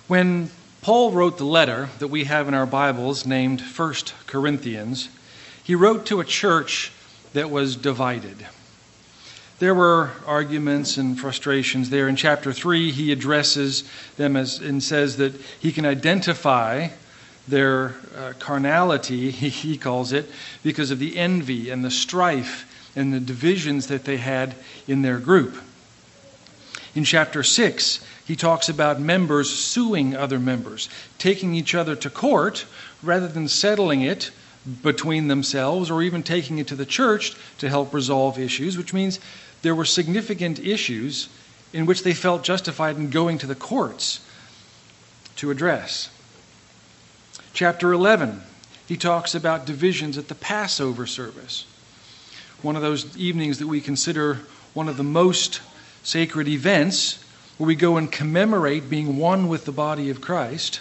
When Paul wrote the letter that we have in our Bibles named 1 Corinthians, he wrote to a church that was divided. There were arguments and frustrations there. In chapter 3, he addresses them and says that he can identify their carnality, he calls it, because of the envy and the strife and the divisions that they had in their group. In chapter 6, he talks about members suing other members, taking each other to court rather than settling it between themselves or even taking it to the church to help resolve issues, which means there were significant issues in which they felt justified in going to the courts to address. Chapter 11, he talks about divisions at the Passover service, one of those evenings that we consider one of the most sacred events, where we go and commemorate being one with the body of Christ.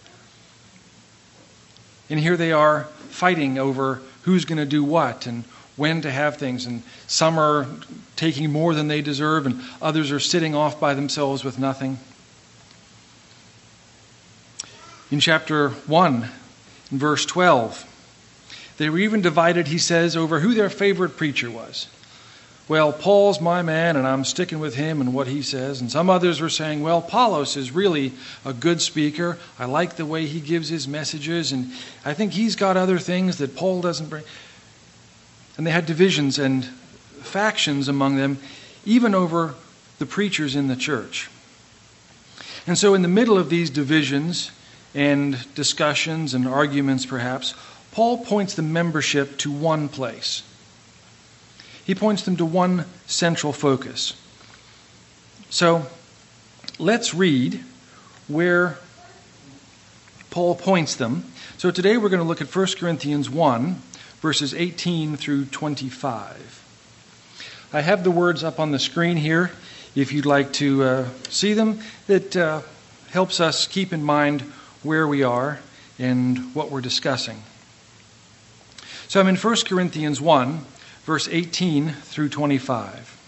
And here they are fighting over who's going to do what and when to have things. And some are taking more than they deserve, and others are sitting off by themselves with nothing. In chapter 1, in verse 12, they were even divided, he says, over who their favorite preacher was. Well, Paul's my man, and I'm sticking with him and what he says. And some others were saying, well, Apollos is really a good speaker. I like the way he gives his messages, and I think he's got other things that Paul doesn't bring. And they had divisions and factions among them, even over the preachers in the church. And so in the middle of these divisions and discussions and arguments, perhaps, Paul points the membership to one place. He points them to one central focus. So let's read where Paul points them. So today we're going to look at 1 Corinthians 1, verses 18 through 25. I have the words up on the screen here if you'd like to see them. That helps us keep in mind where we are and what we're discussing. So I'm in 1 Corinthians 1, verse 18 through 25.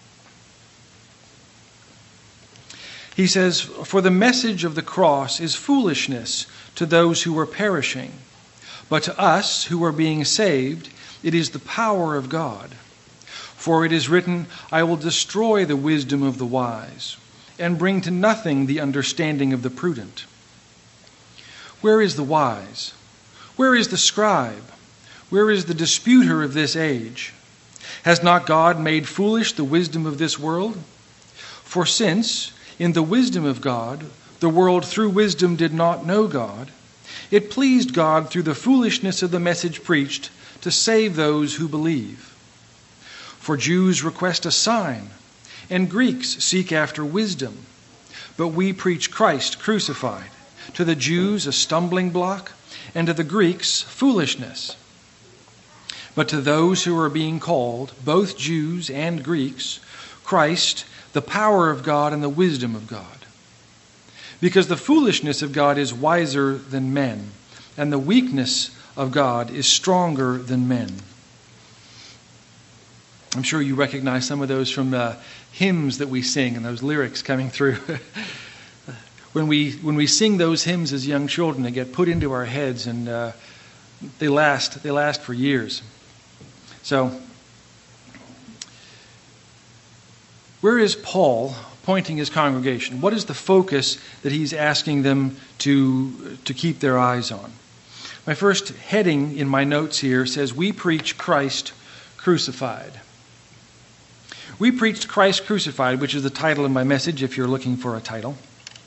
He says, "For the message of the cross is foolishness to those who are perishing, but to us who are being saved, it is the power of God. For it is written, I will destroy the wisdom of the wise, and bring to nothing the understanding of the prudent. Where is the wise? Where is the scribe? Where is the disputer of this age? Has not God made foolish the wisdom of this world? For since, in the wisdom of God, the world through wisdom did not know God, it pleased God through the foolishness of the message preached to save those who believe. For Jews request a sign, and Greeks seek after wisdom. But we preach Christ crucified, to the Jews a stumbling block, and to the Greeks foolishness. But to those who are being called, both Jews and Greeks, Christ, the power of God and the wisdom of God. Because the foolishness of God is wiser than men, and the weakness of God is stronger than men." I'm sure you recognize some of those from hymns that we sing and those lyrics coming through. When we sing those hymns as young children, they get put into our heads, and they last for years. So, where is Paul pointing his congregation? What is the focus that he's asking them to keep their eyes on? My first heading in my notes here says, "We preach Christ crucified." We preached Christ crucified, which is the title of my message if you're looking for a title.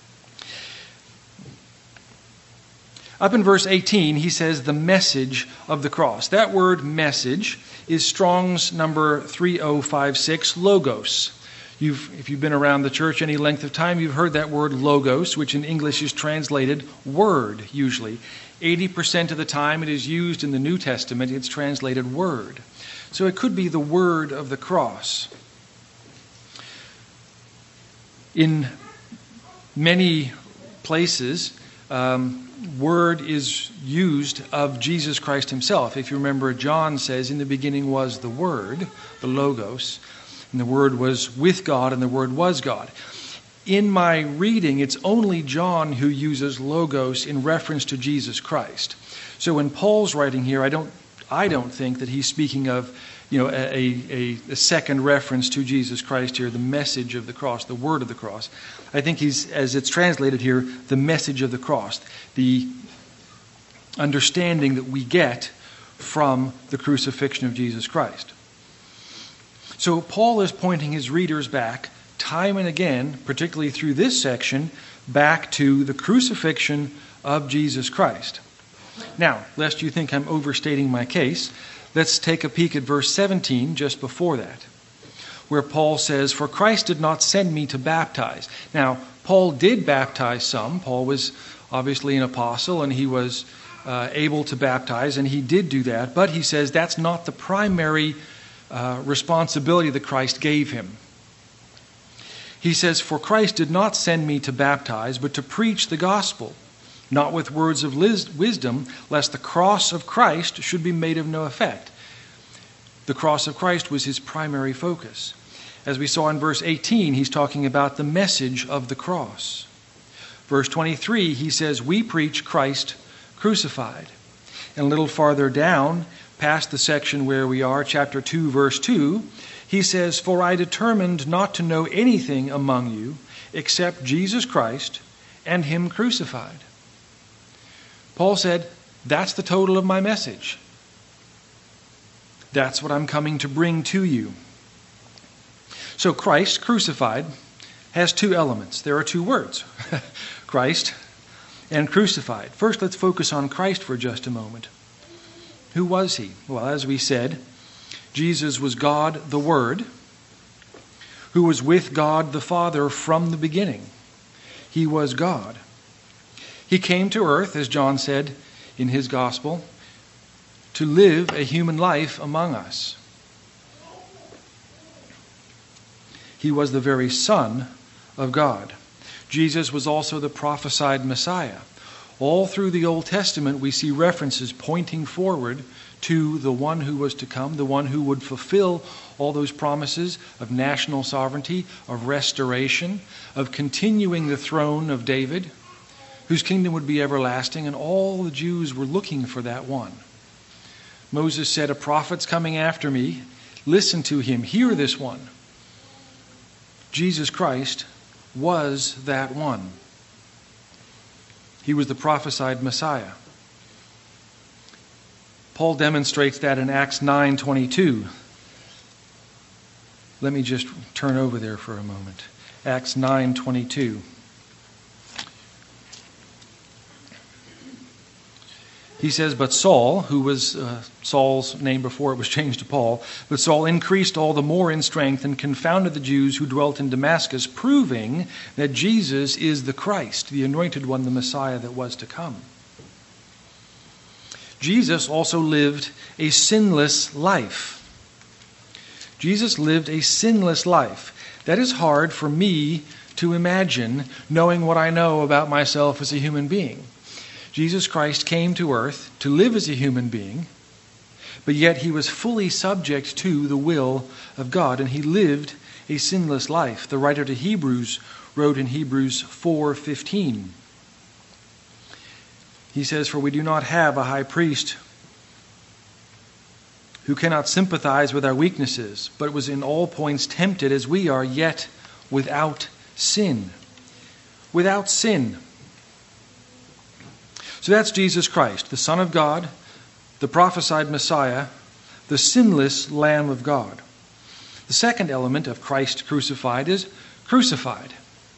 Up in verse 18, he says, the message of the cross. That word message is Strong's number 3056, logos. If you've been around the church any length of time, you've heard that word logos, which in English is translated word, usually. 80% of the time it is used in the New Testament, it's translated word. So it could be the word of the cross. In many places, word is used of Jesus Christ himself. If you remember, John says, in the beginning was the Word, the Logos, and the Word was with God, and the Word was God. in my reading, it's only John who uses logos in reference to Jesus Christ. So when Paul's writing here, I don't think that he's speaking of a second reference to Jesus Christ here, the message of the cross, the word of the cross. I think he's, as it's translated here, the message of the cross, the understanding that we get from the crucifixion of Jesus Christ. So Paul is pointing his readers back time and again, particularly through this section, back to the crucifixion of Jesus Christ. Now, lest you think I'm overstating my case, let's take a peek at verse 17 just before that, where Paul says, "For Christ did not send me to baptize." Now, Paul did baptize some. Paul was obviously an apostle, and he was able to baptize, and he did do that. But he says that's not the primary responsibility that Christ gave him. He says, "For Christ did not send me to baptize, but to preach the gospel, not with words of wisdom, lest the cross of Christ should be made of no effect." The cross of Christ was his primary focus. As we saw in verse 18, he's talking about the message of the cross. Verse 23, he says, "We preach Christ crucified." And a little farther down, past the section where we are, chapter 2, verse 2, he says, "For I determined not to know anything among you except Jesus Christ and him crucified." Paul said, that's the total of my message. That's what I'm coming to bring to you. So Christ crucified has two elements. There are two words, Christ and crucified. First, let's focus on Christ for just a moment. Who was he? Well, as we said, Jesus was God the Word, who was with God the Father from the beginning. He was God. He came to earth, as John said in his gospel, to live a human life among us. He was the very Son of God. Jesus was also the prophesied Messiah. All through the Old Testament, we see references pointing forward to the one who was to come, the one who would fulfill all those promises of national sovereignty, of restoration, of continuing the throne of David, whose kingdom would be everlasting, and all the Jews were looking for that one. Moses said, "A prophet's coming after me. Listen to him. Hear this one." Jesus Christ was that one. He was the prophesied Messiah. Paul demonstrates that in Acts 9:22. Let me just turn over there for a moment. Acts 9:22. He says, "But Saul," who was Saul's name before it was changed to Paul, "but Saul increased all the more in strength and confounded the Jews who dwelt in Damascus, proving that Jesus is the Christ, the anointed one, the Messiah that was to come." Jesus also lived a sinless life. Jesus lived a sinless life. That is hard for me to imagine, knowing what I know about myself as a human being. Jesus Christ came to earth to live as a human being, but yet he was fully subject to the will of God, and he lived a sinless life. The writer to Hebrews wrote in Hebrews 4:15. He says, "For we do not have a high priest who cannot sympathize with our weaknesses, but was in all points tempted as we are, yet without sin." Without sin. So that's Jesus Christ, the Son of God, the prophesied Messiah, the sinless Lamb of God. The second element of Christ crucified is crucified.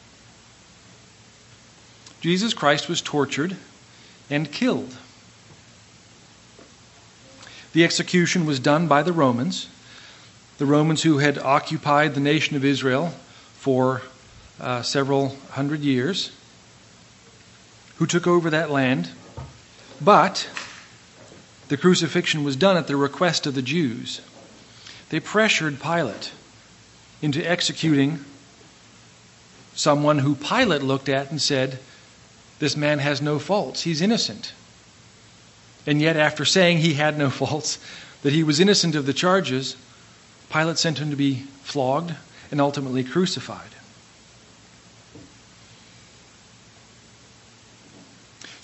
Jesus Christ was tortured and killed. The execution was done by the Romans who had occupied the nation of Israel for several hundred years, who took over that land. But the crucifixion was done at the request of the Jews. They pressured Pilate into executing someone who Pilate looked at and said, "This man has no faults. He's innocent." And yet, after saying he had no faults, that he was innocent of the charges, Pilate sent him to be flogged and ultimately crucified.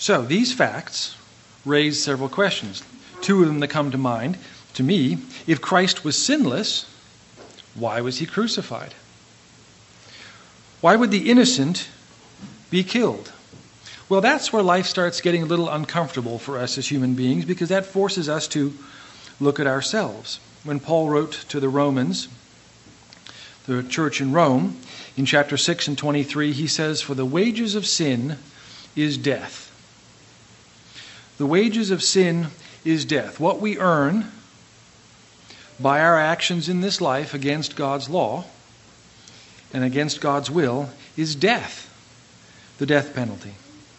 So these facts raise several questions. Two of them that come to mind to me: if Christ was sinless, why was he crucified? Why would the innocent be killed? Well, that's where life starts getting a little uncomfortable for us as human beings, because that forces us to look at ourselves. When Paul wrote to the Romans, the church in Rome, in chapter 6 and 23, he says, "For the wages of sin is death." The wages of sin is death. What we earn by our actions in this life against God's law and against God's will is death, the death penalty.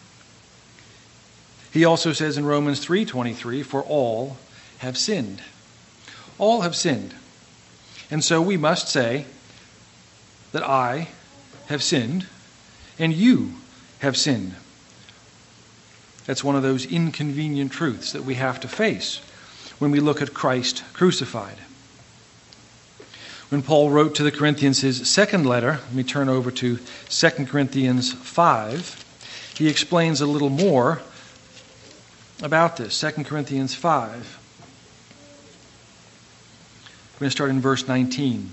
He also says in Romans 3:23, "For all have sinned." All have sinned. And so we must say that I have sinned and you have sinned. That's one of those inconvenient truths that we have to face when we look at Christ crucified. When Paul wrote to the Corinthians his second letter, let me turn over to 2 Corinthians 5, he explains a little more about this. 2 Corinthians 5. We're going to start in verse 19.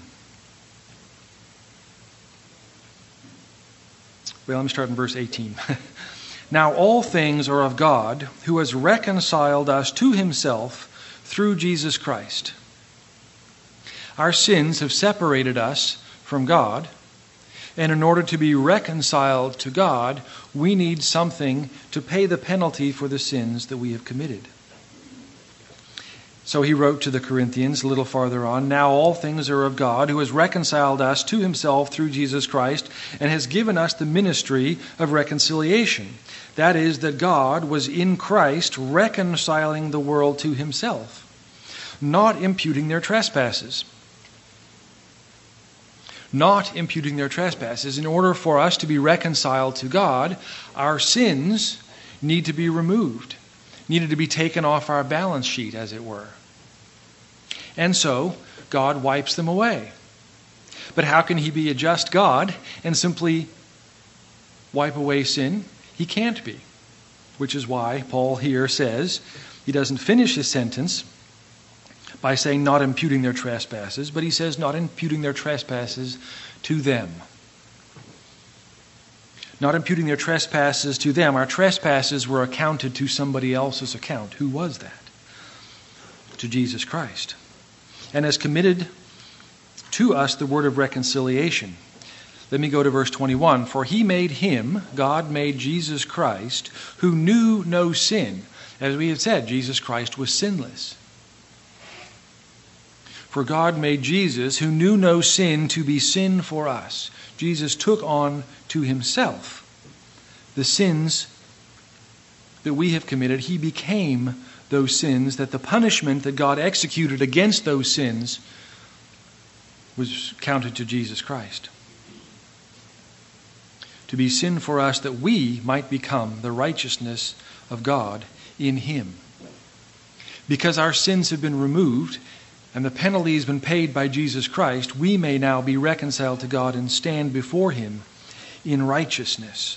Well, let me start in verse 18. "Now all things are of God, who has reconciled us to himself through Jesus Christ. Our sins have separated us from God, and in order to be reconciled to God, we need something to pay the penalty for the sins that we have committed." So he wrote to the Corinthians a little farther on, "Now all things are of God, who has reconciled us to himself through Jesus Christ, and has given us the ministry of reconciliation. That is, that God was in Christ reconciling the world to himself, not imputing their trespasses." Not imputing their trespasses. In order for us to be reconciled to God, our sins need to be removed, needed to be taken off our balance sheet, as it were. And so, God wipes them away. But how can he be a just God and simply wipe away sin? He can't be. Which is why Paul here says, he doesn't finish his sentence by saying not imputing their trespasses, but he says not imputing their trespasses to them. Not imputing their trespasses to them. Our trespasses were accounted to somebody else's account. Who was that? To Jesus Christ. And has committed to us the word of reconciliation. Let me go to verse 21. "For he made him," God made Jesus Christ, "who knew no sin." As we have said, Jesus Christ was sinless. "For God made Jesus, who knew no sin, to be sin for us." Jesus took on to himself the sins that we have committed. He became those sins, that the punishment that God executed against those sins was counted to Jesus Christ. To be sin for us, that we might become the righteousness of God in him. Because our sins have been removed and the penalty has been paid by Jesus Christ, we may now be reconciled to God and stand before him in righteousness.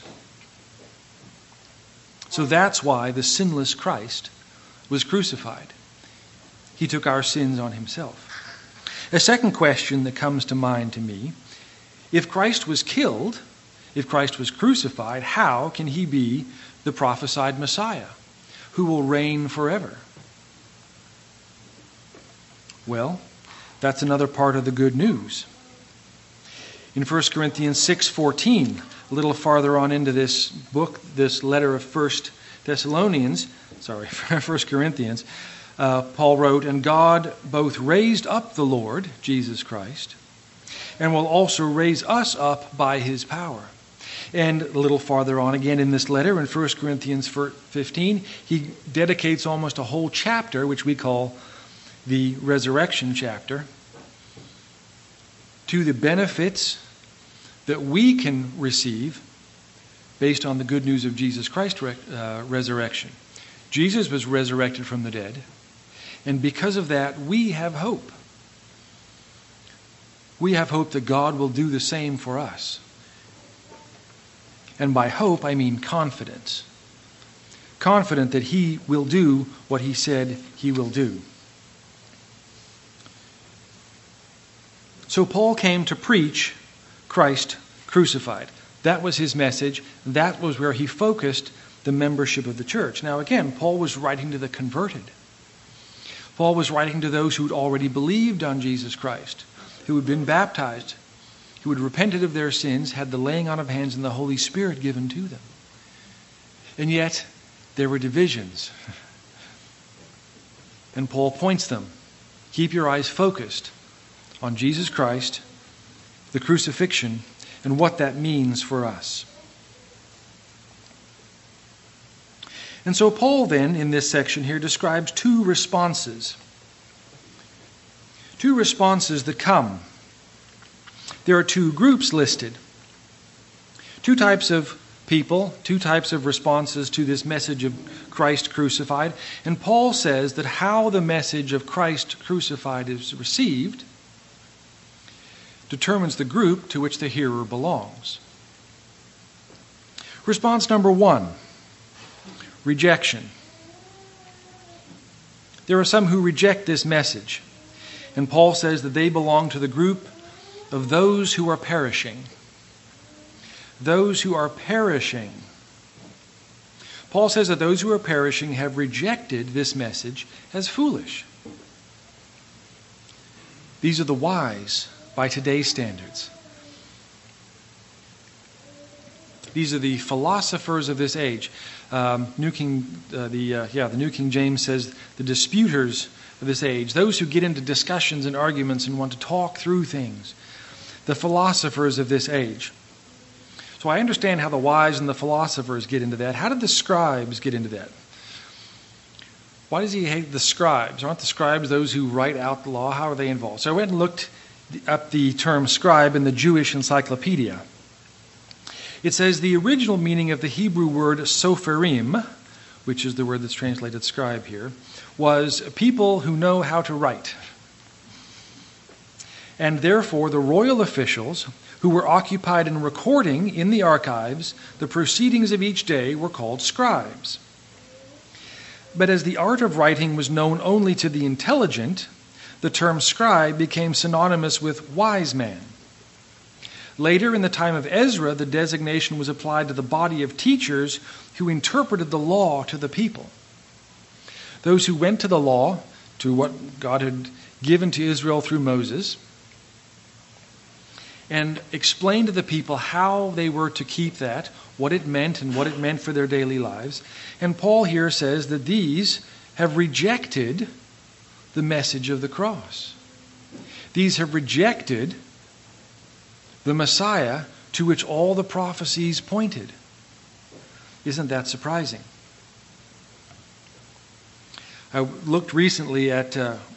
So that's why the sinless Christ was crucified. He took our sins on himself. A second question that comes to mind to me: if Christ was killed, if Christ was crucified, how can he be the prophesied Messiah who will reign forever? Well, that's another part of the good news. In 1 Corinthians 6:14, a little farther on into this book, this letter of 1 Corinthians, Paul wrote, "And God both raised up the Lord, Jesus Christ, and will also raise us up by his power." And a little farther on again in this letter, in 1 Corinthians 15, he dedicates almost a whole chapter, which we call the resurrection chapter, to the benefits that we can receive based on the good news of Jesus Christ's resurrection. Jesus was resurrected from the dead, and because of that, we have hope. We have hope that God will do the same for us. And by hope, I mean confidence. confident that he will do what he said he will do. So Paul came to preach Christ crucified. That was his message. That was where he focused the membership of the church. Now again, Paul was writing to the converted. Paul was writing to those who had already believed on Jesus Christ, who had been baptized, who had repented of their sins, had the laying on of hands and the Holy Spirit given to them. And yet, there were divisions. And Paul points them. Keep your eyes focused on Jesus Christ, the crucifixion, and what that means for us. And so Paul then, in this section here, describes two responses. Two responses that come. There are two groups listed. Two types of people, two types of responses to this message of Christ crucified. And Paul says that how the message of Christ crucified is received determines the group to which the hearer belongs. Response number one, rejection. There are some who reject this message, and Paul says that they belong to the group of those who are perishing. Those who are perishing. Paul says that those who are perishing have rejected this message as foolish. These are the wise by today's standards. These are the philosophers of this age. The New King James says the disputers of this age, those who get into discussions and arguments and want to talk through things. The philosophers of this age. So I understand how the wise and the philosophers get into that. How did the scribes get into that? Why does he hate the scribes? Aren't the scribes those who write out the law? How are they involved? So I went and looked up the term scribe in the Jewish encyclopedia. It says the original meaning of the Hebrew word sopherim, which is the word that's translated scribe here, was people who know how to write. And therefore the royal officials who were occupied in recording in the archives the proceedings of each day were called scribes. But as the art of writing was known only to the intelligent, the term scribe became synonymous with wise man. Later, in the time of Ezra, the designation was applied to the body of teachers who interpreted the law to the people. Those who went to the law, to what God had given to Israel through Moses, and explained to the people how they were to keep that, what it meant and what it meant for their daily lives. And Paul here says that these have rejected the message of the cross. These have rejected the Messiah to which all the prophecies pointed. Isn't that surprising? I looked recently at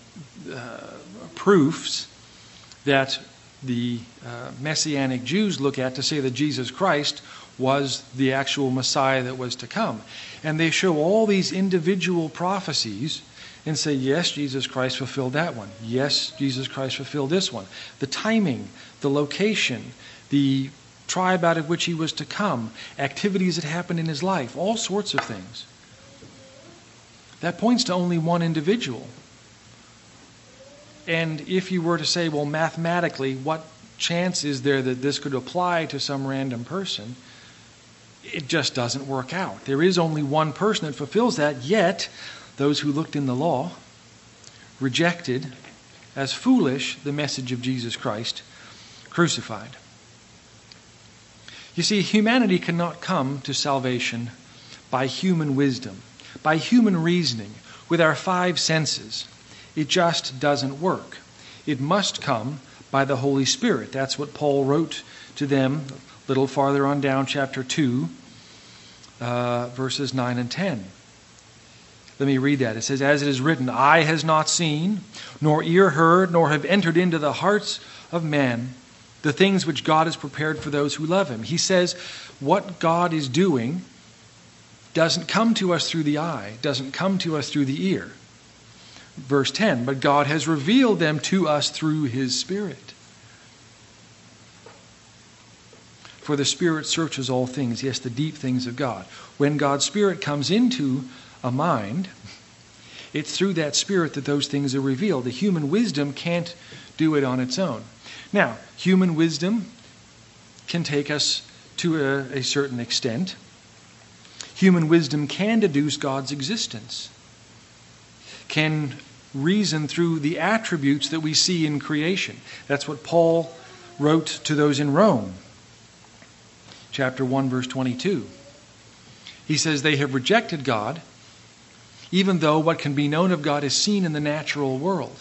proofs that the Messianic Jews look at to say that Jesus Christ was the actual Messiah that was to come. And they show all these individual prophecies and say, yes, Jesus Christ fulfilled that one. Yes, Jesus Christ fulfilled this one. The timing, the location, the tribe out of which he was to come, activities that happened in his life, all sorts of things. That points to only one individual. And if you were to say, well, mathematically, what chance is there that this could apply to some random person? It just doesn't work out. There is only one person that fulfills that, yet those who looked in the law rejected as foolish the message of Jesus Christ crucified. You see, humanity cannot come to salvation by human wisdom, by human reasoning, with our five senses. It just doesn't work. It must come by the Holy Spirit. That's what Paul wrote to them a little farther on down, chapter 2, verses 9 and 10. Let me read that. It says, as it is written, eye has not seen, nor ear heard, nor have entered into the hearts of men the things which God has prepared for those who love him. He says what God is doing doesn't come to us through the eye, doesn't come to us through the ear. Verse 10, but God has revealed them to us through his Spirit. For the Spirit searches all things, yes, the deep things of God. When God's Spirit comes into a mind, it's through that Spirit that those things are revealed. The human wisdom can't do it on its own. Now, human wisdom can take us to a certain extent. Human wisdom can deduce God's existence, can reason through the attributes that we see in creation. That's what Paul wrote to those in Rome. Chapter 1, verse 22. He says, they have rejected God, even though what can be known of God is seen in the natural world.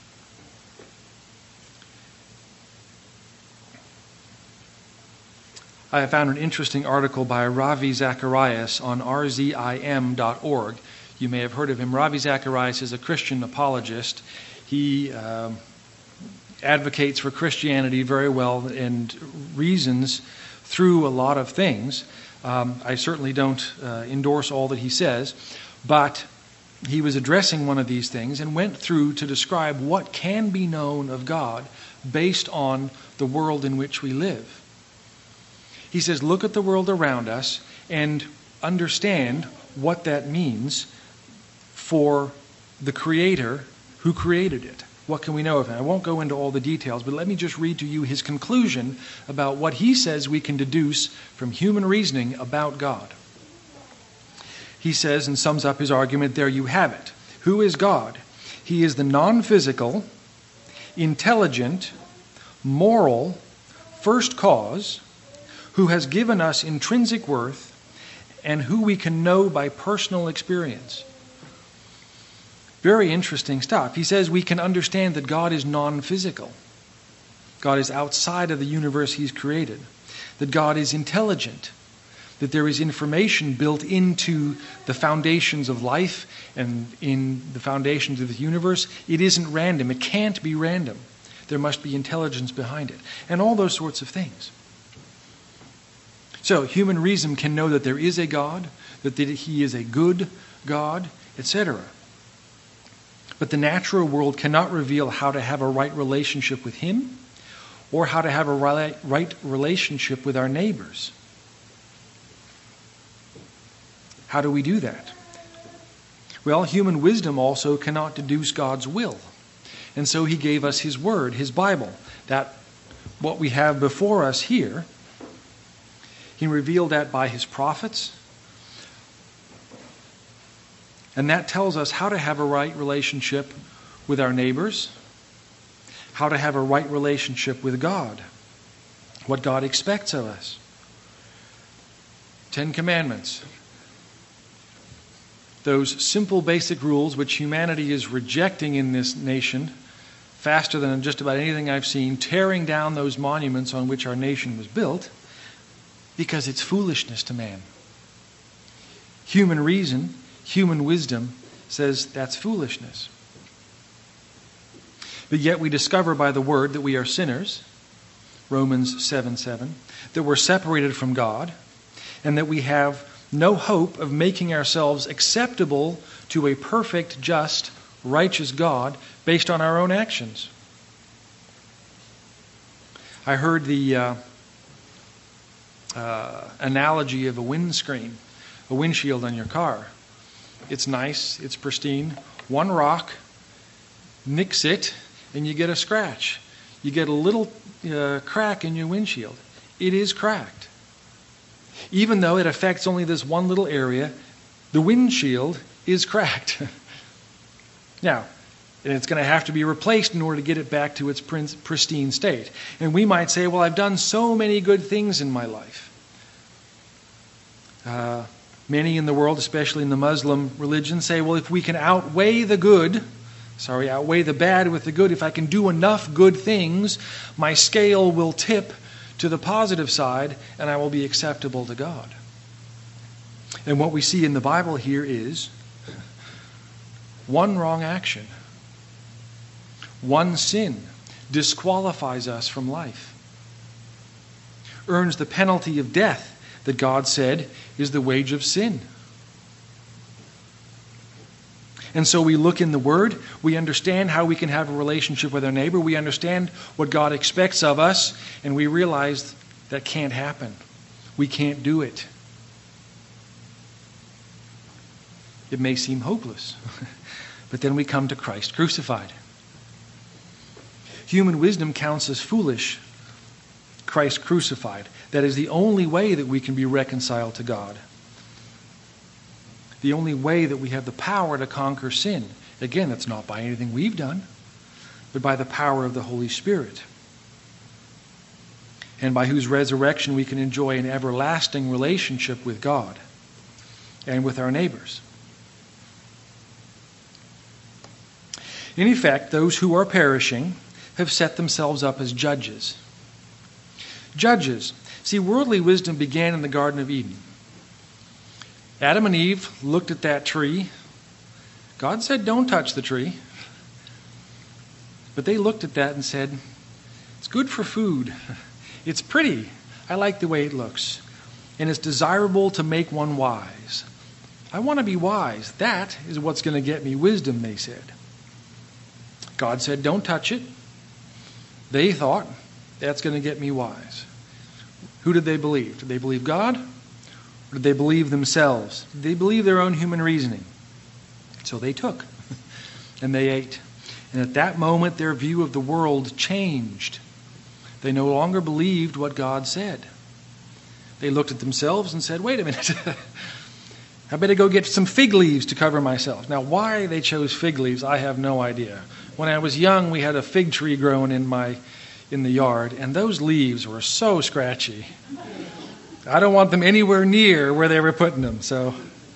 I found an interesting article by Ravi Zacharias on rzim.org. You may have heard of him. Ravi Zacharias is a Christian apologist. He advocates for Christianity very well and reasons through a lot of things. I certainly don't endorse all that he says, but he was addressing one of these things and went through to describe what can be known of God based on the world in which we live. He says, look at the world around us and understand what that means for the Creator who created it. What can we know of him? I won't go into all the details, but let me just read to you his conclusion about what he says we can deduce from human reasoning about God. He says, and sums up his argument, there you have it. Who is God? He is the non-physical, intelligent, moral, first cause, who has given us intrinsic worth and who we can know by personal experience. Very interesting stuff. He says we can understand that God is non-physical. God is outside of the universe he's created. That God is intelligent. That there is information built into the foundations of life and in the foundations of the universe. It isn't random. It can't be random. There must be intelligence behind it. And all those sorts of things. So, human reason can know that there is a God, that he is a good God, etc. But the natural world cannot reveal how to have a right relationship with him or how to have a right relationship with our neighbors. How do we do that? Well, human wisdom also cannot deduce God's will. And so he gave us his word, his Bible. That what we have before us here, he revealed that by his prophets. And that tells us how to have a right relationship with our neighbors, how to have a right relationship with God, what God expects of us. 10 Commandments. Those simple basic rules which humanity is rejecting in this nation faster than just about anything I've seen, tearing down those monuments on which our nation was built, because it's foolishness to man. Human reason, human wisdom says that's foolishness. But yet we discover by the word that we are sinners, Romans 7:7, that we're separated from God, and that we have no hope of making ourselves acceptable to a perfect, just, righteous God based on our own actions. I heard the analogy of a windscreen, a windshield on your car. It's nice, it's pristine. One rock, nicks it, and you get a scratch. You get a little crack in your windshield. It is cracked. Even though it affects only this one little area, the windshield is cracked. Now, it's going to have to be replaced in order to get it back to its pristine state. And we might say, well, I've done so many good things in my life. Many in the world, especially in the Muslim religion, say, well, if we can outweigh the bad with the good, if I can do enough good things, my scale will tip to the positive side and I will be acceptable to God. And what we see in the Bible here is one wrong action, one sin disqualifies us from life, earns the penalty of death that God said is the wage of sin. And so we look in the Word, we understand how we can have a relationship with our neighbor, we understand what God expects of us, and we realize That can't happen. We can't do it. It may seem hopeless, but then we come to Christ crucified. Human wisdom counts as foolish Christ crucified. That is the only way that we can be reconciled to God. The only way that we have the power to conquer sin. Again, that's not by anything we've done, but by the power of the Holy Spirit. And by whose resurrection we can enjoy an everlasting relationship with God and with our neighbors. In effect, those who are perishing have set themselves up as judges. Judges. See, worldly wisdom began in the Garden of Eden. Adam and Eve looked at that tree. God said, don't touch the tree. But they looked at that and said, it's good for food. It's pretty. I like the way it looks. And it's desirable to make one wise. I want to be wise. That is what's going to get me wisdom, they said. God said, don't touch it. They thought, that's going to get me wise. Who did they believe? Did they believe God? Or did they believe themselves? Did they believe their own human reasoning? So they took, and they ate. And at that moment, their view of the world changed. They no longer believed what God said. They looked at themselves and said, wait a minute. I better go get some fig leaves to cover myself. Now, why they chose fig leaves, I have no idea. When I was young, we had a fig tree growing in the yard, and those leaves were so scratchy. I don't want them anywhere near where they were putting them. So,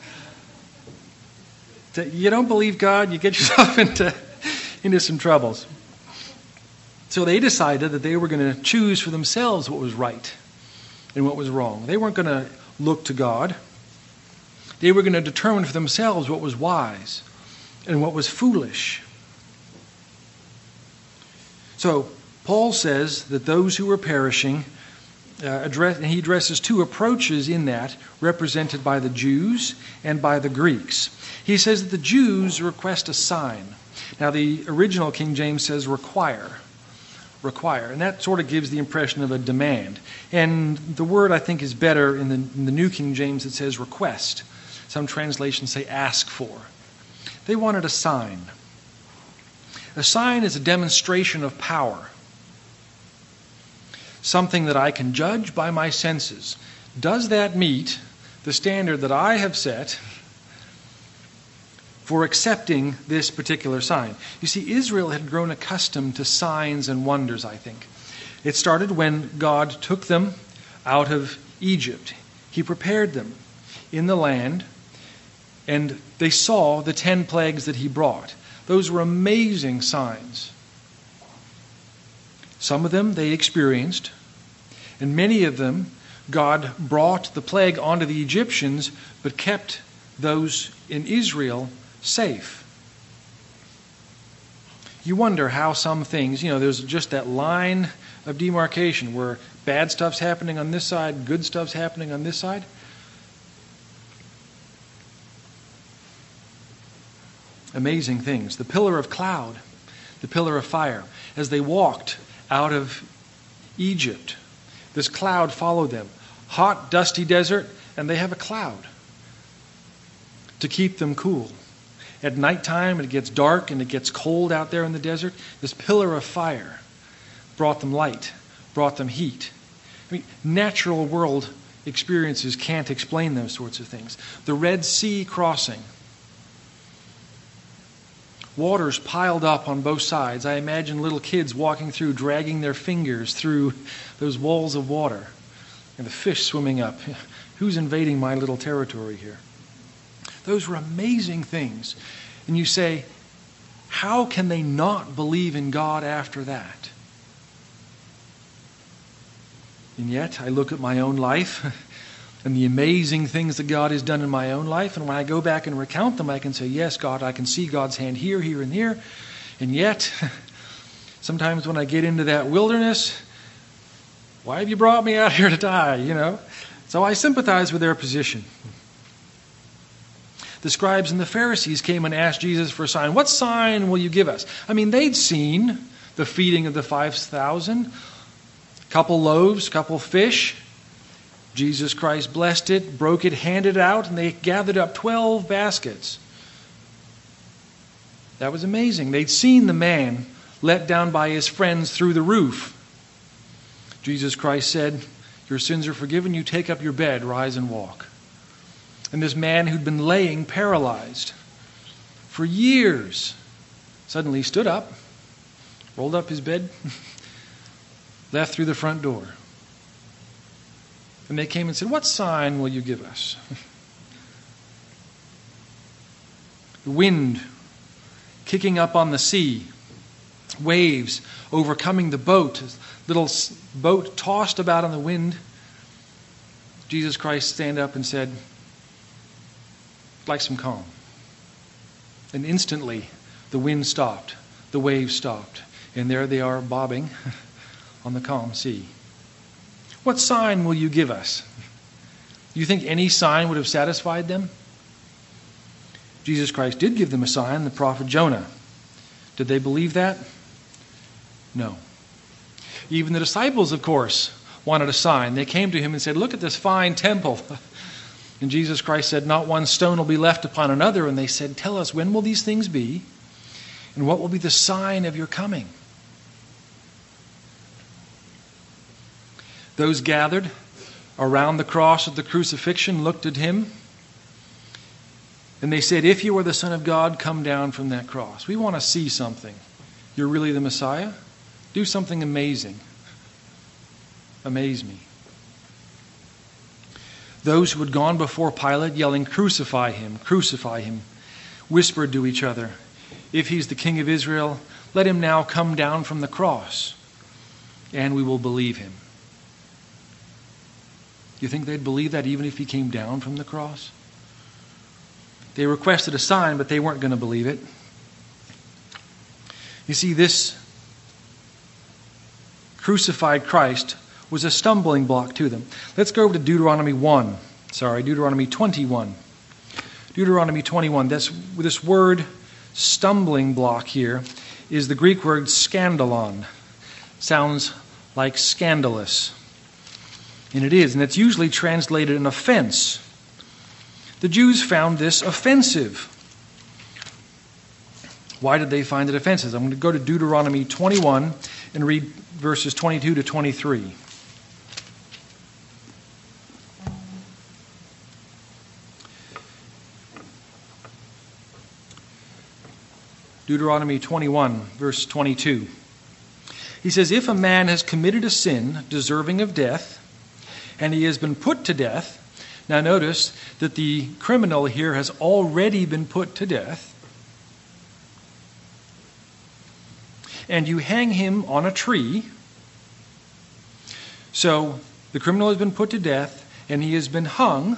you don't believe God, you get yourself into some troubles. So they decided that they were going to choose for themselves what was right and what was wrong. They weren't going to look to God. They were going to determine for themselves what was wise and what was foolish. So Paul says that those who are perishing, he addresses two approaches in that, represented by the Jews and by the Greeks. He says that the Jews request a sign. Now the original King James says require. And that sort of gives the impression of a demand. And the word, I think, is better in the New King James. It says request. Some translations say ask for. They wanted a sign. A sign is a demonstration of power. Something that I can judge by my senses. Does that meet the standard that I have set for accepting this particular sign? You see, Israel had grown accustomed to signs and wonders, I think. It started when God took them out of Egypt. He prepared them in the land, and they saw the 10 plagues that he brought. Those were amazing signs. Some of them they experienced, and many of them God brought the plague onto the Egyptians, but kept those in Israel safe. You wonder how some things, there's just that line of demarcation where bad stuff's happening on this side, good stuff's happening on this side. Amazing things. The pillar of cloud, the pillar of fire. As they walked out of Egypt, this cloud followed them. Hot, dusty desert, and they have a cloud to keep them cool. At nighttime, it gets dark and it gets cold out there in the desert. This pillar of fire brought them light, brought them heat. Natural world experiences can't explain those sorts of things. The Red Sea crossing. Waters piled up on both sides. I imagine little kids walking through, dragging their fingers through those walls of water. And the fish swimming up. Who's invading my little territory here? Those were amazing things. And you say, how can they not believe in God after that? And yet, I look at my own life and the amazing things that God has done in my own life. And when I go back and recount them, I can say, yes, God, I can see God's hand here, here, and here. And yet, sometimes when I get into that wilderness, why have you brought me out here to die, So I sympathize with their position. The scribes and the Pharisees came and asked Jesus for a sign. What sign will you give us? They'd seen the feeding of the 5,000. Couple loaves, couple fish. Jesus Christ blessed it, broke it, handed it out, and they gathered up 12 baskets. That was amazing. They'd seen the man let down by his friends through the roof. Jesus Christ said, "Your sins are forgiven. You take up your bed, rise and walk." And this man who'd been laying paralyzed for years suddenly stood up, rolled up his bed, left through the front door. And they came and said, "What sign will you give us?" The wind kicking up on the sea, waves overcoming the boat, little boat tossed about in the wind. Jesus Christ stand up and said, "I'd like some calm." And instantly the wind stopped, the waves stopped, and there they are bobbing on the calm sea. What sign will you give us? Do you think any sign would have satisfied them? Jesus Christ did give them a sign, the prophet Jonah. Did they believe that? No. Even the disciples, of course, wanted a sign. They came to him and said, "Look at this fine temple." And Jesus Christ said, "Not one stone will be left upon another." And they said, "Tell us, when will these things be? And what will be the sign of your coming?" Those gathered around the cross of the crucifixion looked at him, and they said, "If you are the Son of God, come down from that cross. We want to see something. You're really the Messiah? Do something amazing. Amaze me." Those who had gone before Pilate yelling, "Crucify him, crucify him," whispered to each other, "If he's the King of Israel, let him now come down from the cross, and we will believe him." You think they'd believe that even if he came down from the cross? They requested a sign, but they weren't going to believe it. You see, this crucified Christ was a stumbling block to them. Let's go over to Deuteronomy 21. Deuteronomy 21. This word stumbling block here is the Greek word scandalon. Sounds like scandalous. And it is, and it's usually translated an offense. The Jews found this offensive. Why did they find it offensive? I'm going to go to Deuteronomy 21 and read verses 22 to 23. Deuteronomy 21, verse 22. He says, "If a man has committed a sin deserving of death, and he has been put to death," now notice that the criminal here has already been put to death, "and you hang him on a tree." So the criminal has been put to death, and he has been hung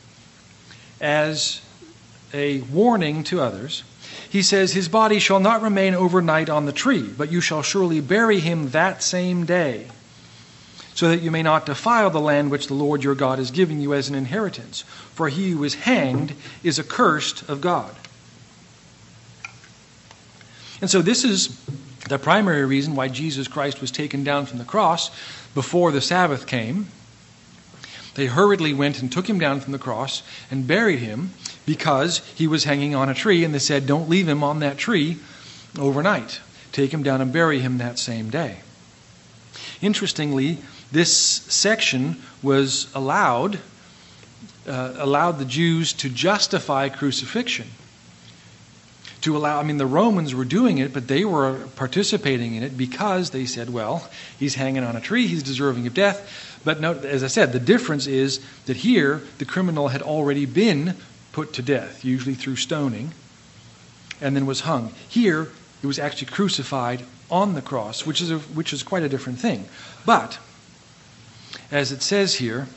as a warning to others. He says, "His body shall not remain overnight on the tree, but you shall surely bury him that same day, so that you may not defile the land which the Lord your God is giving you as an inheritance. For he who is hanged is accursed of God." And so this is the primary reason why Jesus Christ was taken down from the cross before the Sabbath came. They hurriedly went and took him down from the cross and buried him because he was hanging on a tree, and they said, "Don't leave him on that tree overnight. Take him down and bury him that same day." Interestingly, this section was allowed the Jews to justify crucifixion. The Romans were doing it, but they were participating in it because they said, well, he's hanging on a tree, he's deserving of death. But note, as I said, the difference is that here the criminal had already been put to death, usually through stoning, and then was hung. Here, it was actually crucified on the cross, which is quite a different thing. But as it says here,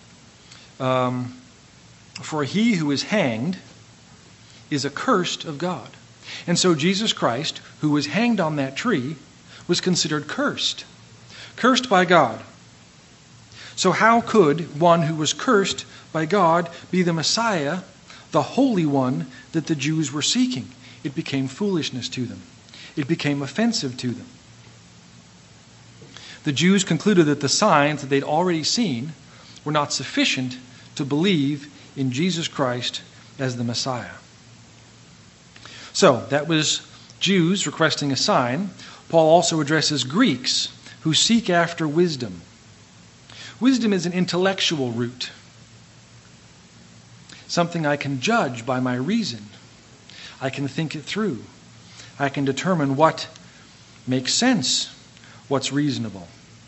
"For he who is hanged is accursed of God." And so Jesus Christ, who was hanged on that tree, was considered cursed by God. So how could one who was cursed by God be the Messiah, the Holy One that the Jews were seeking? It became foolishness to them. It became offensive to them. The Jews concluded that the signs that they'd already seen were not sufficient to believe in Jesus Christ as the Messiah. So, that was Jews requesting a sign. Paul also addresses Greeks who seek after wisdom. Wisdom is an intellectual root, something I can judge by my reason. I can think it through. I can determine what makes sense, what's reasonable.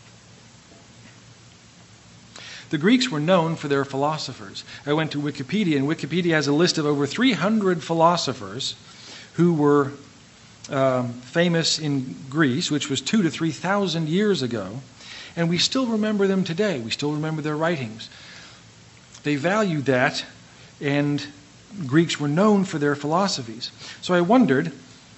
The Greeks were known for their philosophers. I went to Wikipedia, and Wikipedia has a list of over 300 philosophers who were famous in Greece, which was 2,000 to 3,000 years ago, and we still remember them today. We still remember their writings. They valued that, and Greeks were known for their philosophies. So I wondered,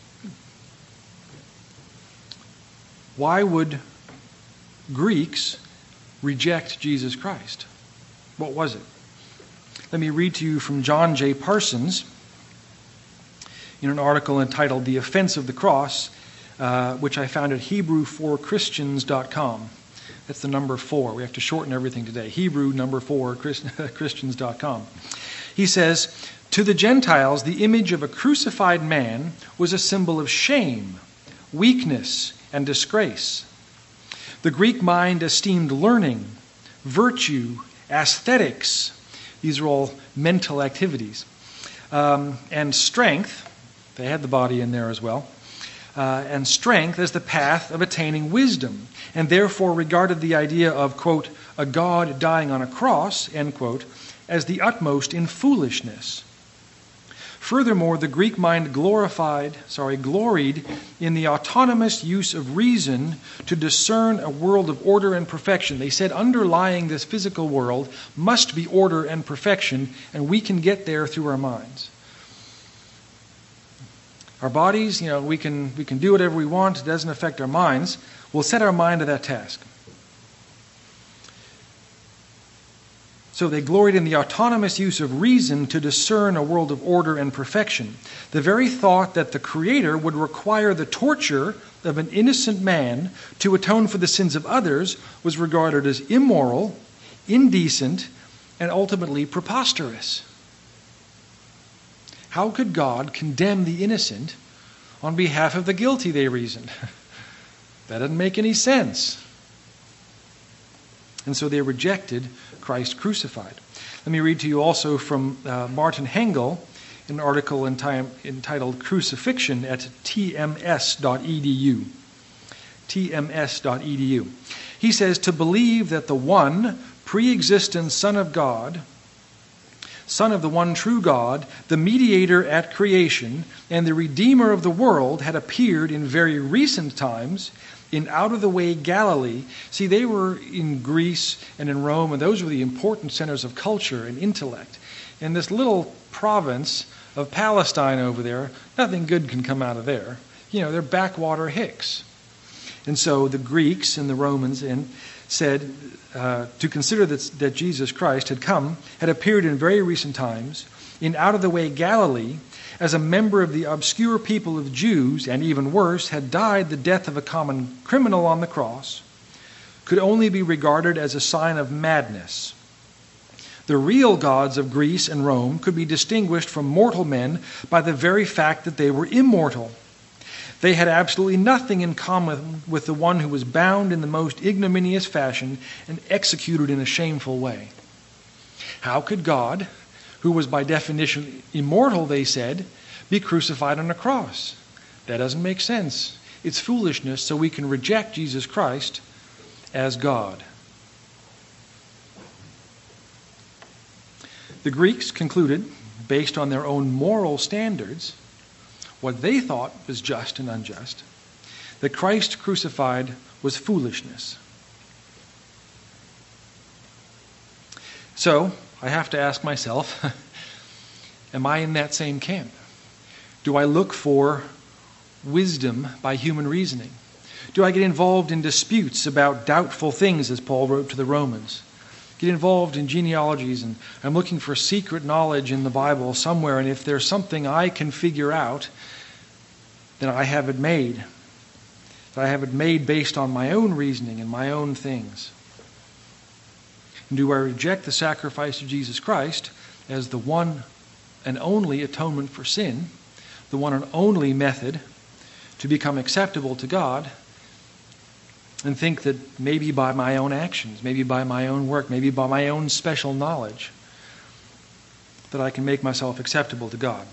why would Greeks reject Jesus Christ? What was it? Let me read to you from John J. Parsons in an article entitled The Offense of the Cross, which I found at Hebrew4Christians.com. That's the number 4. We have to shorten everything today. Hebrew4Christians.com. He says, "To the Gentiles, the image of a crucified man was a symbol of shame, weakness, and disgrace. The Greek mind esteemed learning, virtue, aesthetics," these are all mental activities, "and strength," they had the body in there as well, "and strength as the path of attaining wisdom, and therefore regarded the idea of, quote, a God dying on a cross, end quote, as the utmost in foolishness. Furthermore, the Greek mind gloried in the autonomous use of reason to discern a world of order and perfection." They said underlying this physical world must be order and perfection, and we can get there through our minds. Our bodies, we can do whatever we want. It doesn't affect our minds. We'll set our mind to that task. So they gloried in the autonomous use of reason to discern a world of order and perfection. The very thought that the Creator would require the torture of an innocent man to atone for the sins of others was regarded as immoral, indecent, and ultimately preposterous. How could God condemn the innocent on behalf of the guilty, they reasoned? That doesn't make any sense. And so they rejected Christ crucified. Let me read to you also from Martin Hengel, an article entitled Crucifixion at tms.edu. tms.edu. He says, "To believe that the one pre-existent Son of God, Son of the one true God, the mediator at creation, and the Redeemer of the world had appeared in very recent times in out-of-the-way Galilee." See, they were in Greece and in Rome, and those were the important centers of culture and intellect. In this little province of Palestine over there, nothing good can come out of there. They're backwater hicks. And so the Greeks and the Romans said to consider that Jesus Christ had appeared in very recent times in out-of-the-way Galilee as a member of the obscure people of Jews, and even worse, had died the death of a common criminal on the cross, could only be regarded as a sign of madness. The real gods of Greece and Rome could be distinguished from mortal men by the very fact that they were immortal. They had absolutely nothing in common with the one who was bound in the most ignominious fashion and executed in a shameful way. How could God, who was by definition immortal, they said, be crucified on a cross? That doesn't make sense. It's foolishness, so we can reject Jesus Christ as God. The Greeks concluded, based on their own moral standards, what they thought was just and unjust, that Christ crucified was foolishness. So, I have to ask myself, am I in that same camp? Do I look for wisdom by human reasoning? Do I get involved in disputes about doubtful things, as Paul wrote to the Romans? Get involved in genealogies, and I'm looking for secret knowledge in the Bible somewhere, and if there's something I can figure out, then I have it made. that I have it made based on my own reasoning and my own things? And do I reject the sacrifice of Jesus Christ as the one and only atonement for sin, the one and only method to become acceptable to God, and think that maybe by my own actions, maybe by my own work, maybe by my own special knowledge, that I can make myself acceptable to God?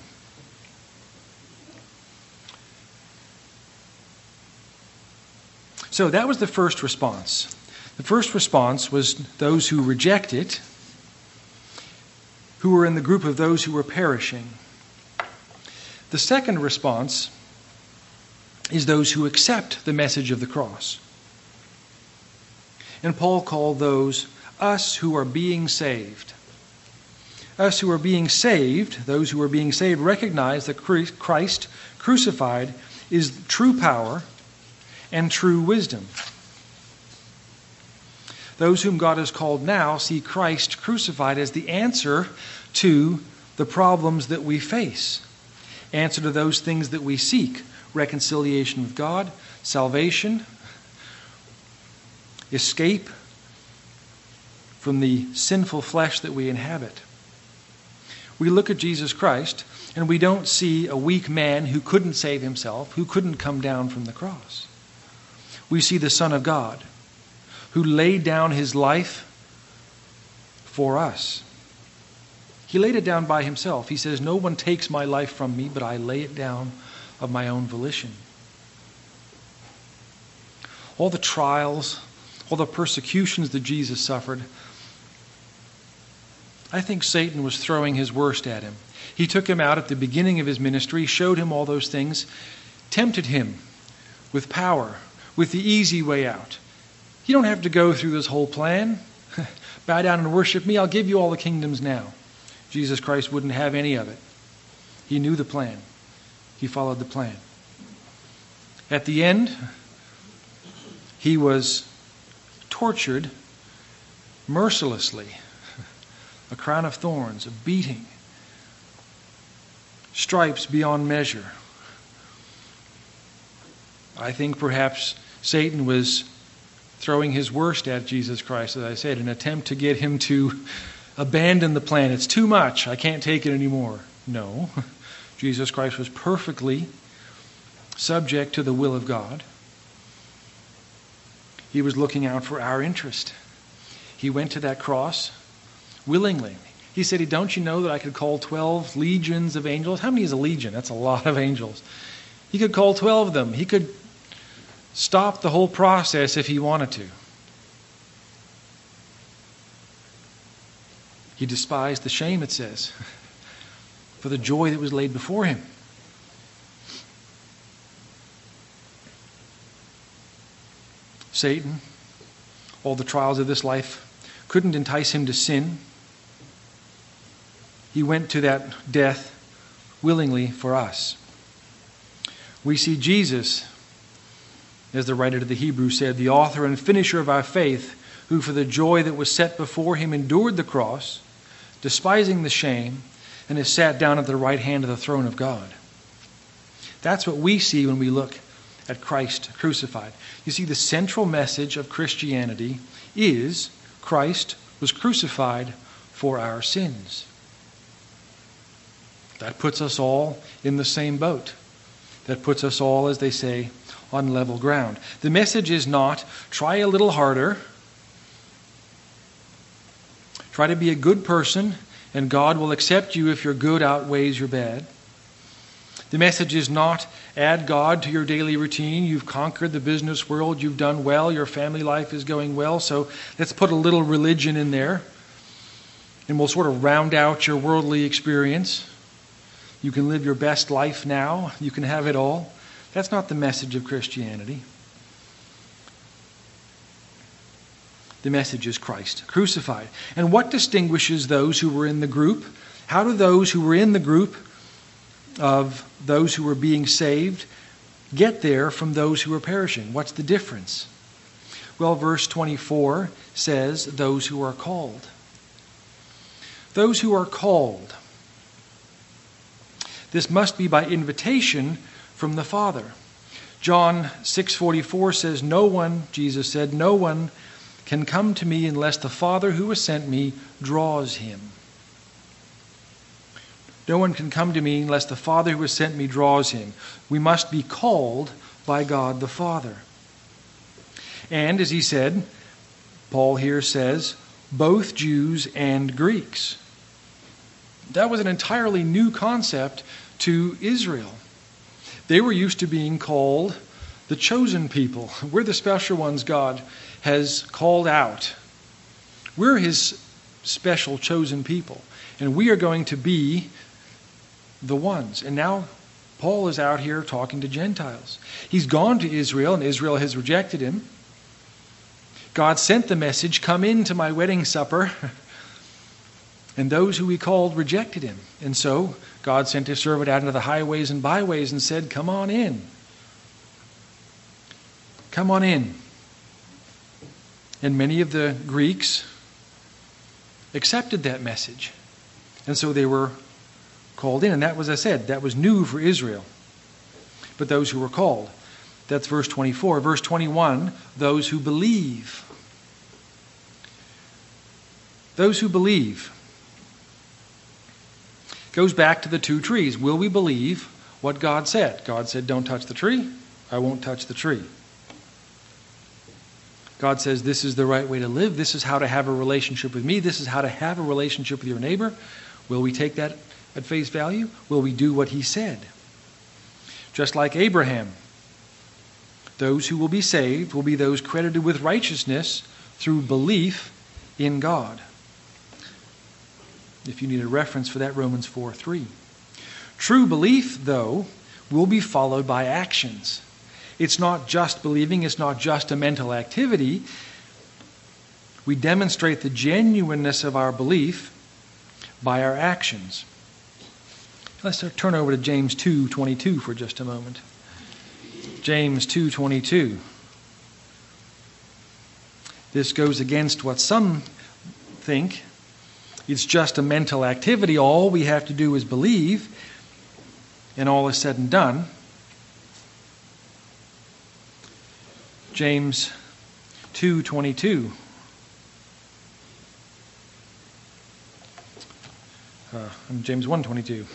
So that was the first response. The first response was those who reject it, who were in the group of those who were perishing. The second response is those who accept the message of the cross. And Paul called those us who are being saved. Us who are being saved, those who are being saved, recognize that Christ crucified is true power and true wisdom. Those whom God has called now see Christ crucified as the answer to the problems that we face, answer to those things that we seek: reconciliation with God, salvation, escape from the sinful flesh that we inhabit. We look at Jesus Christ and we don't see a weak man who couldn't save himself, who couldn't come down from the cross. We see the Son of God who laid down his life for us. He laid it down by himself. He says, "No one takes my life from me, but I lay it down of my own volition." All the trials, all the persecutions that Jesus suffered, I think Satan was throwing his worst at him. He took him out at the beginning of his ministry, showed him all those things, tempted him with power, with the easy way out. You don't have to go through this whole plan. Bow down and worship me. I'll give you all the kingdoms now. Jesus Christ wouldn't have any of it. He knew the plan. He followed the plan. At the end, he was tortured mercilessly. A crown of thorns, a beating, stripes beyond measure. I think perhaps Satan was throwing his worst at Jesus Christ, as I said, in an attempt to get him to abandon the plan. It's too much. I can't take it anymore. No. Jesus Christ was perfectly subject to the will of God. He was looking out for our interest. He went to that cross willingly. He said, "Don't you know that I could call 12 legions of angels?" How many is a legion? That's a lot of angels. He could call 12 of them. He could stop the whole process if he wanted to. He despised the shame, it says, for the joy that was laid before him. Satan, all the trials of this life couldn't entice him to sin. He went to that death willingly for us. We see Jesus, as the writer to the Hebrews said, the author and finisher of our faith, who for the joy that was set before him endured the cross, despising the shame, and has sat down at the right hand of the throne of God. That's what we see when we look at Christ crucified. You see, the central message of Christianity is Christ was crucified for our sins. That puts us all in the same boat. That puts us all, as they say, on level ground. The message is not, try a little harder, try to be a good person, and God will accept you if your good outweighs your bad. The message is not, add God to your daily routine. You've conquered the business world. You've done well. Your family life is going well. So let's put a little religion in there, and we'll sort of round out your worldly experience. You can live your best life now. You can have it all. That's not the message of Christianity. The message is Christ crucified. And what distinguishes those who were in the group? How do those who were in the group of those who were being saved get there from those who were perishing? What's the difference? Well, verse 24 says, those who are called. Those who are called. This must be by invitation from the Father. John 6:44 says, "No one," Jesus said, "no one can come to me unless the Father who has sent me draws him." No one can come to me unless the Father who has sent me draws him. We must be called by God the Father. And as he said, Paul here says, both Jews and Greeks. That was an entirely new concept to Israel. They were used to being called the chosen people. We're the special ones God has called out. We're his special chosen people. And we are going to be the ones. And now Paul is out here talking to Gentiles. He's gone to Israel, and Israel has rejected him. God sent the message, "Come into my wedding supper." And those who he called rejected him. And so God sent his servant out into the highways and byways and said, "Come on in. Come on in." And many of the Greeks accepted that message. And so they were called in. And that was, as I said, that was new for Israel. But those who were called. That's verse 24. Verse 21, those who believe. Those who believe. Goes back to the two trees. Will we believe what God said? God said, "Don't touch the tree." I won't touch the tree. God says, this is the right way to live. This is how to have a relationship with me. This is how to have a relationship with your neighbor. Will we take that at face value? Will we do what he said? Just like Abraham. Those who will be saved will be those credited with righteousness through belief in God. If you need a reference for that, Romans 4:3. True belief, though, will be followed by actions. It's not just believing, it's not just a mental activity. We demonstrate the genuineness of our belief by our actions. Let's turn over to James 2:22 for just a moment. James 2:22. This goes against what some think. It's just a mental activity. All we have to do is believe, and all is said and done. James 2:22. James 1:22.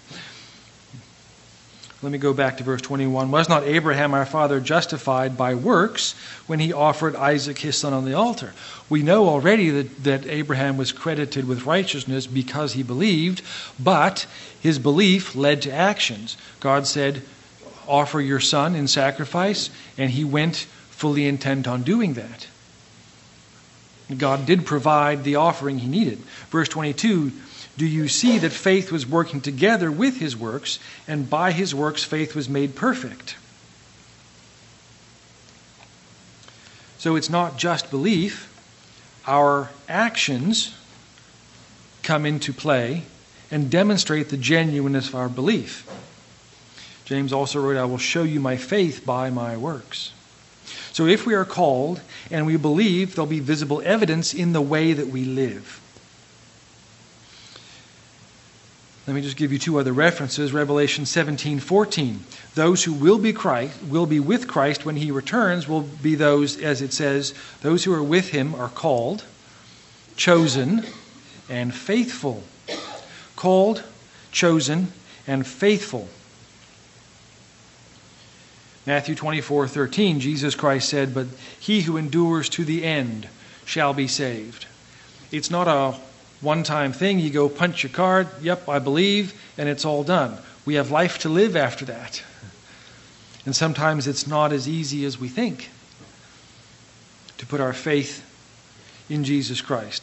Let me go back to verse 21. Was not Abraham our father justified by works when he offered Isaac his son on the altar? We know already that Abraham was credited with righteousness because he believed, but his belief led to actions. God said, "Offer your son in sacrifice," and he went fully intent on doing that. God did provide the offering he needed. Verse 22, do you see that faith was working together with his works, and by his works faith was made perfect? So it's not just belief. Our actions come into play and demonstrate the genuineness of our belief. James also wrote, "I will show you my faith by my works." So if we are called and we believe, there'll be visible evidence in the way that we live. Let me just give you two other references. Revelation 17:14. Those who will be with Christ when he returns will be those, as it says, those who are with him are called, chosen, and faithful. Called, chosen, and faithful. Matthew 24:13, Jesus Christ said, "But he who endures to the end shall be saved." It's not a one-time thing. You go punch your card, "Yep, I believe," and it's all done. We have life to live after that. And sometimes it's not as easy as we think to put our faith in Jesus Christ.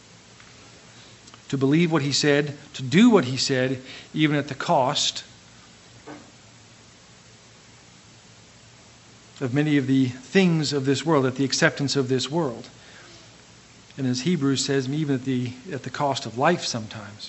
To believe what he said, to do what he said, even at the cost of many of the things of this world, at the acceptance of this world. And as Hebrews says, even at the cost of life sometimes.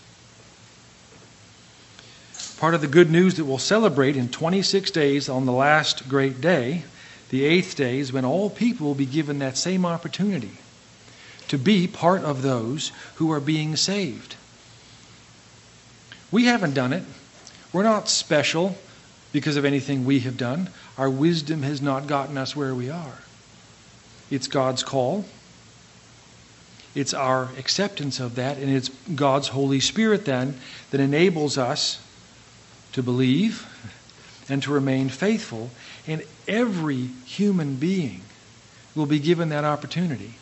Part of the good news that we'll celebrate in 26 days on the last great day, the 8th day, is when all people will be given that same opportunity to be part of those who are being saved. We haven't done it. We're not special because of anything we have done. Our wisdom has not gotten us where we are. It's God's call. It's our acceptance of that, and it's God's Holy Spirit then that enables us to believe and to remain faithful. And every human being will be given that opportunity.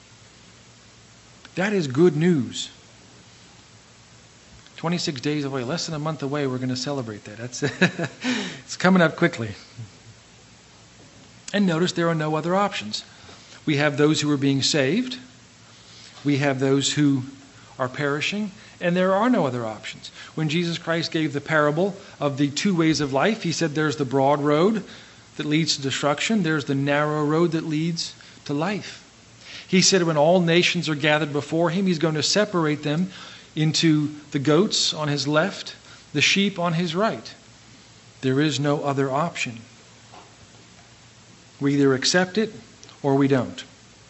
That is good news. 26 days away, less than a month away, we're going to celebrate that. It's coming up quickly. And notice there are no other options. We have those who are being saved. We have those who are perishing, and there are no other options. When Jesus Christ gave the parable of the two ways of life, he said there's the broad road that leads to destruction, there's the narrow road that leads to life. He said when all nations are gathered before him, he's going to separate them into the goats on his left, the sheep on his right. There is no other option. We either accept it or we don't.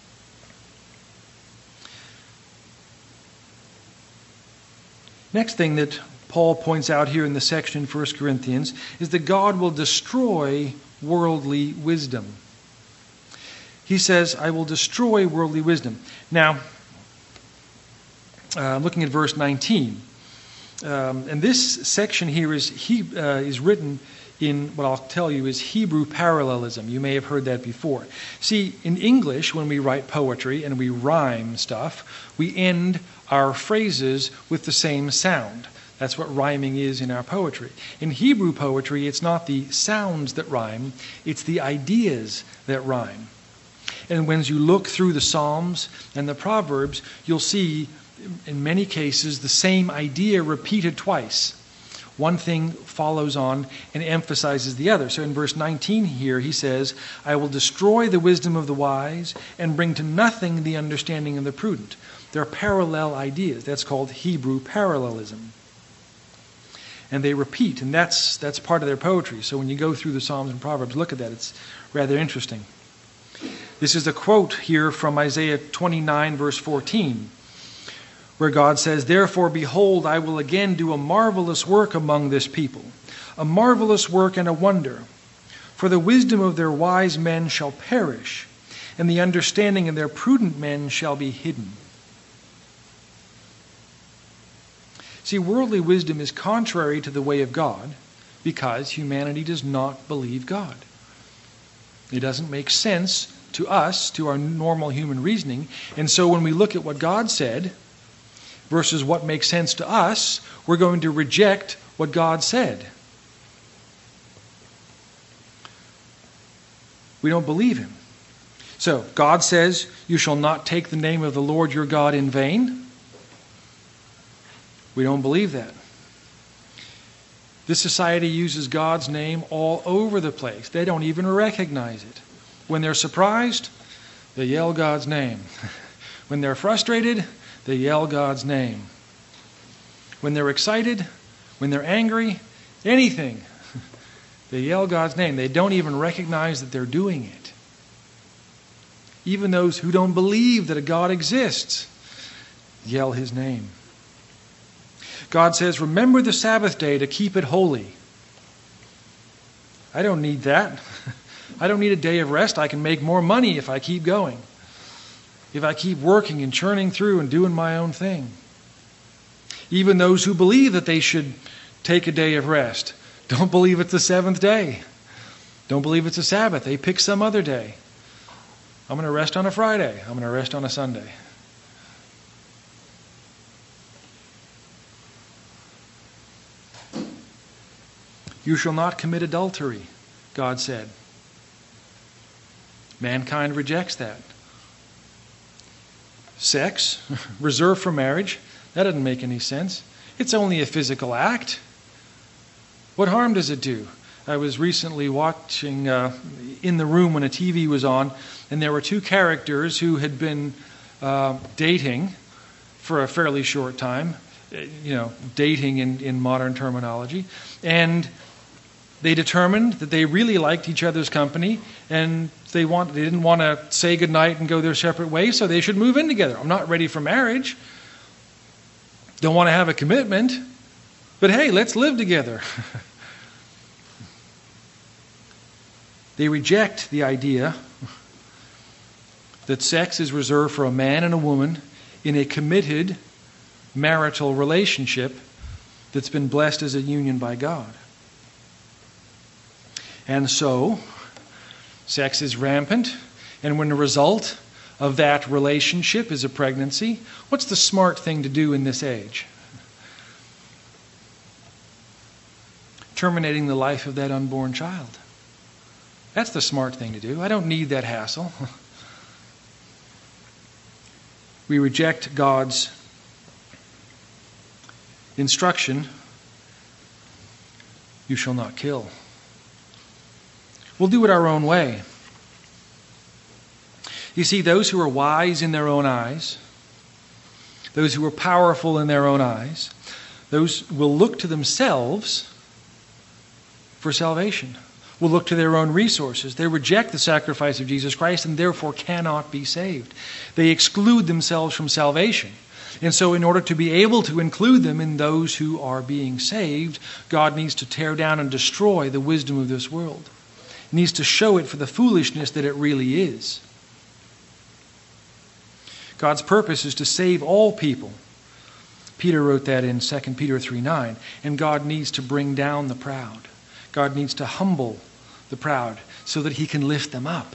Next thing that Paul points out here in the section in 1 Corinthians is that God will destroy worldly wisdom. He says, I will destroy worldly wisdom. Now, looking at verse 19, and this section here is written in what I'll tell you is Hebrew parallelism. You may have heard that before. See, in English, when we write poetry and we rhyme stuff, we end our phrases with the same sound. That's what rhyming is in our poetry. In Hebrew poetry, it's not the sounds that rhyme, it's the ideas that rhyme. And when you look through the Psalms and the Proverbs, you'll see, in many cases, the same idea repeated twice. One thing follows on and emphasizes the other. So in verse 19 here, he says, I will destroy the wisdom of the wise and bring to nothing the understanding of the prudent. They're parallel ideas. That's called Hebrew parallelism. And they repeat, and that's part of their poetry. So when you go through the Psalms and Proverbs, look at that. It's rather interesting. This is a quote here from Isaiah 29, verse 14, where God says, Therefore, behold, I will again do a marvelous work among this people, a marvelous work and a wonder. For the wisdom of their wise men shall perish, and the understanding of their prudent men shall be hidden. See, worldly wisdom is contrary to the way of God because humanity does not believe God. It doesn't make sense to us, to our normal human reasoning. And so when we look at what God said versus what makes sense to us, we're going to reject what God said. We don't believe him. So God says, you shall not take the name of the Lord your God in vain. We don't believe that. This society uses God's name all over the place. They don't even recognize it. When they're surprised, they yell God's name. When they're frustrated, they yell God's name. When they're excited, when they're angry, anything, they yell God's name. They don't even recognize that they're doing it. Even those who don't believe that a God exists yell his name. God says, remember the Sabbath day to keep it holy. I don't need that. I don't need a day of rest. I can make more money if I keep going. If I keep working and churning through and doing my own thing. Even those who believe that they should take a day of rest don't believe it's the seventh day. Don't believe it's a Sabbath. They pick some other day. I'm going to rest on a Friday. I'm going to rest on a Sunday. You shall not commit adultery, God said. Mankind rejects that. Sex, reserved for marriage, that doesn't make any sense. It's only a physical act. What harm does it do? I was recently watching In the Room when a TV was on, and there were two characters who had been dating for a fairly short time, dating in modern terminology, and they determined that they really liked each other's company, and they didn't want to say goodnight and go their separate ways, so they should move in together. I'm not ready for marriage. Don't want to have a commitment, but hey, let's live together. They reject the idea that sex is reserved for a man and a woman in a committed marital relationship that's been blessed as a union by God. And so, sex is rampant, and when the result of that relationship is a pregnancy, what's the smart thing to do in this age? Terminating the life of that unborn child. That's the smart thing to do. I don't need that hassle. We reject God's instruction, you shall not kill. We'll do it our own way. You see, those who are wise in their own eyes, those who are powerful in their own eyes, those will look to themselves for salvation, will look to their own resources. They reject the sacrifice of Jesus Christ and therefore cannot be saved. They exclude themselves from salvation. And so in order to be able to include them in those who are being saved, God needs to tear down and destroy the wisdom of this world. He needs to show it for the foolishness that it really is. God's purpose is to save all people. Peter wrote that in 2 Peter 3:9. And God needs to bring down the proud. God needs to humble the proud so that he can lift them up.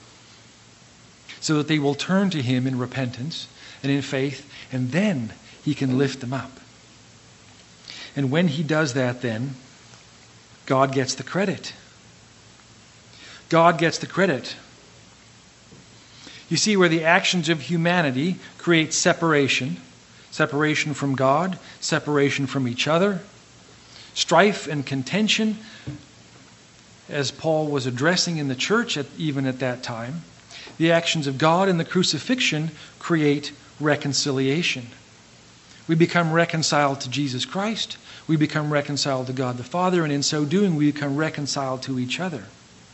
So that they will turn to him in repentance and in faith, and then he can lift them up. And when he does that, then God gets the credit. God gets the credit. You see, where the actions of humanity create separation, separation from God, separation from each other, strife and contention, as Paul was addressing in the church even at that time, the actions of God in the crucifixion create reconciliation. We become reconciled to Jesus Christ. We become reconciled to God the Father, and in so doing we become reconciled to each other.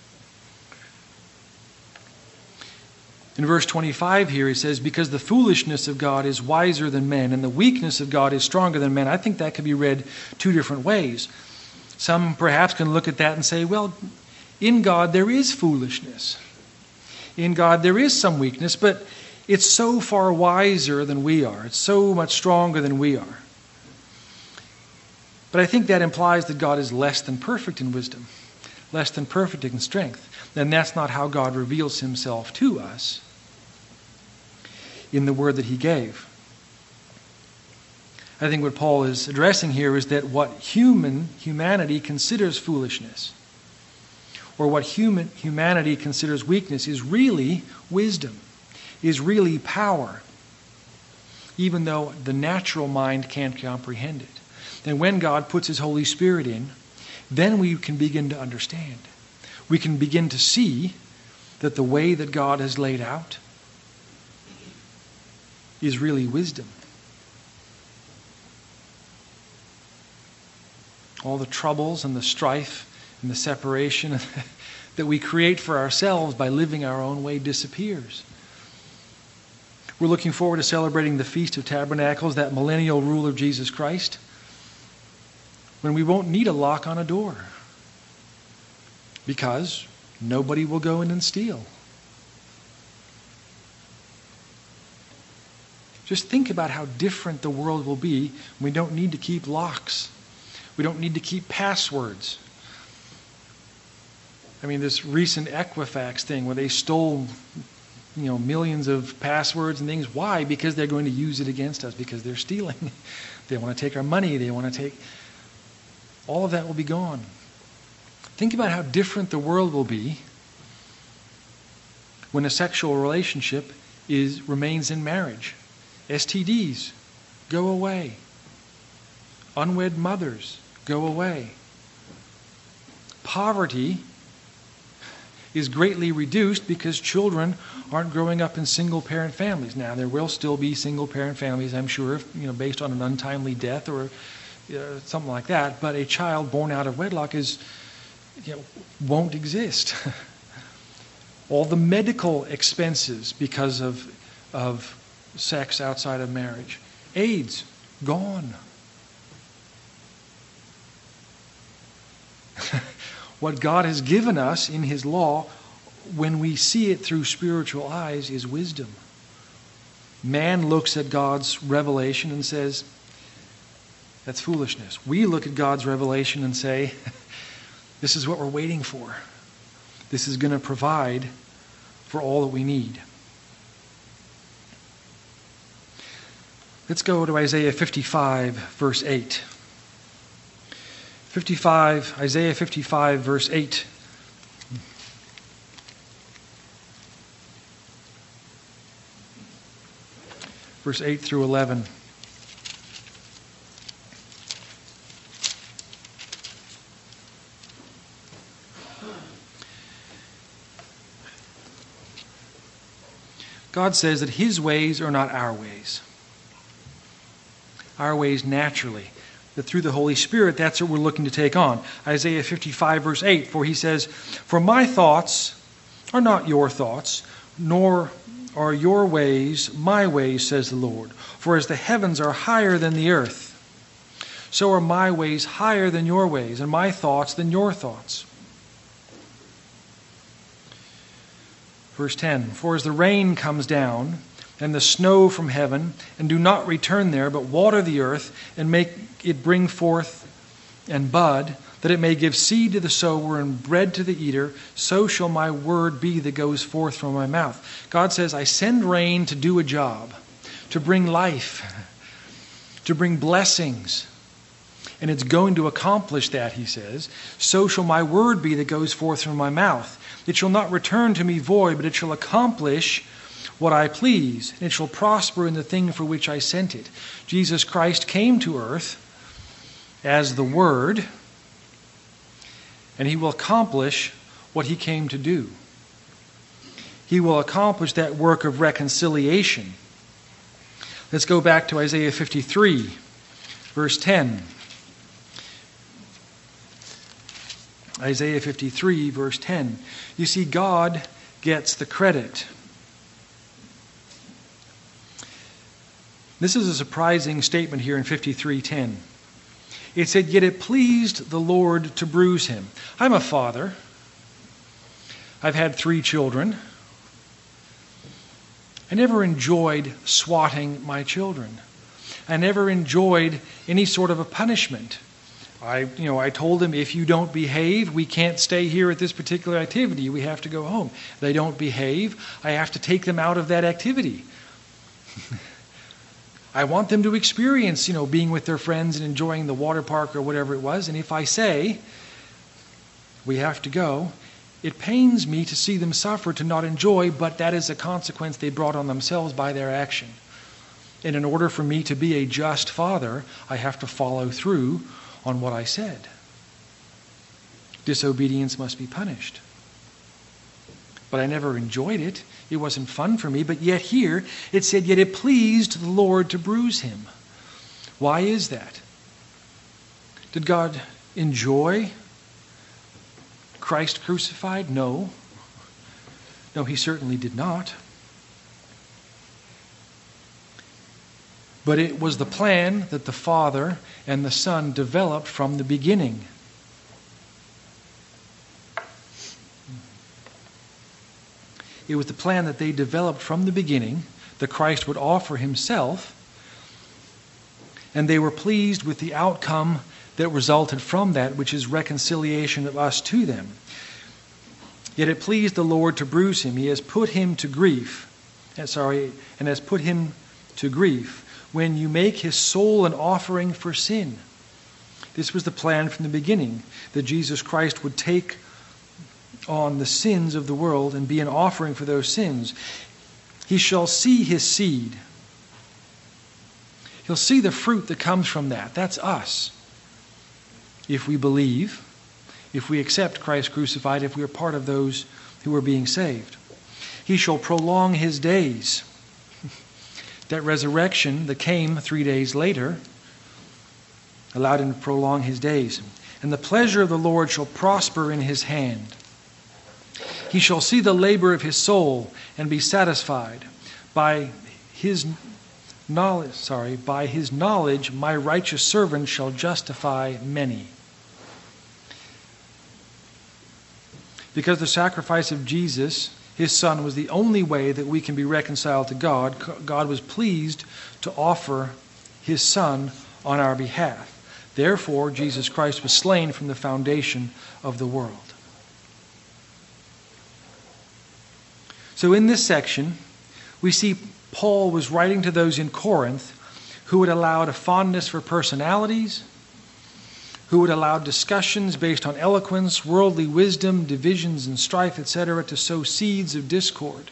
In verse 25 here he says, because the foolishness of God is wiser than men and the weakness of God is stronger than men. I think that could be read two different ways. Some perhaps can look at that and say, well, in God there is foolishness. In God there is some weakness, but it's so far wiser than we are. It's so much stronger than we are. But I think that implies that God is less than perfect in wisdom, less than perfect in strength. And that's not how God reveals himself to us in the word that he gave. I think what Paul is addressing here is that what humanity considers foolishness, or what humanity considers weakness, is really wisdom, is really power, even though the natural mind can't comprehend it. And when God puts his Holy Spirit in, then we can begin to understand. We can begin to see that the way that God has laid out is really wisdom. All the troubles and the strife and the separation that we create for ourselves by living our own way disappears. We're looking forward to celebrating the Feast of Tabernacles, that millennial rule of Jesus Christ, when we won't need a lock on a door because nobody will go in and steal. Just think about how different the world will be. We don't need to keep locks. We don't need to keep passwords. I mean, this recent Equifax thing where they stole, millions of passwords and things. Why? Because they're going to use it against us, because they're stealing. They want to take our money. They want to take... All of that will be gone. Think about how different the world will be when a sexual relationship remains in marriage. STDs go away. Unwed mothers go away. Poverty is greatly reduced because children aren't growing up in single-parent families. Now, there will still be single-parent families, I'm sure, based on an untimely death or something like that. But a child born out of wedlock won't exist. All the medical expenses because of sex outside of marriage. AIDS, gone. What God has given us in his law, when we see it through spiritual eyes, is wisdom. Man looks at God's revelation and says, that's foolishness. We look at God's revelation and say, this is what we're waiting for. This is going to provide for all that we need. Let's go to Isaiah 55, verse 8. Isaiah 55, verse 8. Verse 8 through 11. God says that his ways are not our ways. Our ways naturally. That through the Holy Spirit, that's what we're looking to take on. Isaiah 55, verse 8, for he says, for my thoughts are not your thoughts, nor are your ways my ways, says the Lord. For as the heavens are higher than the earth, so are my ways higher than your ways, and my thoughts than your thoughts. Verse 10, for as the rain comes down, and the snow from heaven, and do not return there, but water the earth, and make it bring forth and bud, that it may give seed to the sower and bread to the eater, so shall my word be that goes forth from my mouth. God says, I send rain to do a job, to bring life, to bring blessings. And it's going to accomplish that, he says. So shall my word be that goes forth from my mouth. It shall not return to me void, but it shall accomplish what I please, and it shall prosper in the thing for which I sent it. Jesus Christ came to earth as the Word, and he will accomplish what he came to do. He will accomplish that work of reconciliation. Let's go back to Isaiah 53, verse 10. Isaiah 53, verse 10. You see, God gets the credit. This is a surprising statement here in 53:10. It said, yet it pleased the Lord to bruise him. I'm a father. I've had 3 children. I never enjoyed swatting my children. I never enjoyed any sort of a punishment. I told them, if you don't behave, we can't stay here at this particular activity. We have to go home. They don't behave, I have to take them out of that activity. I want them to experience, being with their friends and enjoying the water park or whatever it was. And if I say, we have to go, it pains me to see them suffer, to not enjoy, but that is a consequence they brought on themselves by their action. And in order for me to be a just father, I have to follow through on what I said. Disobedience must be punished. But I never enjoyed it. It wasn't fun for me. But yet here it said, yet it pleased the Lord to bruise him. Why is that? Did God enjoy Christ crucified? No. No, he certainly did not. But it was the plan that the Father and the Son developed from the beginning. It was the plan that they developed from the beginning, that Christ would offer himself, and they were pleased with the outcome that resulted from that, which is reconciliation of us to them. Yet it pleased the Lord to bruise him. He has put him to grief. And has put him to grief when you make his soul an offering for sin. This was the plan from the beginning, that Jesus Christ would take on the sins of the world and be an offering for those sins. He shall see his seed. He'll see the fruit that comes from that. That's us. If we believe, if we accept Christ crucified, if we are part of those who are being saved. He shall prolong his days. That resurrection that came 3 days later allowed him to prolong his days. And the pleasure of the Lord shall prosper in his hand. He shall see the labor of his soul and be satisfied. By his knowledge, my righteous servant shall justify many. Because the sacrifice of Jesus, his Son, was the only way that we can be reconciled to God, God was pleased to offer his Son on our behalf. Therefore, Jesus Christ was slain from the foundation of the world. So in this section, we see Paul was writing to those in Corinth who had allowed a fondness for personalities, who had allowed discussions based on eloquence, worldly wisdom, divisions and strife, etc., to sow seeds of discord.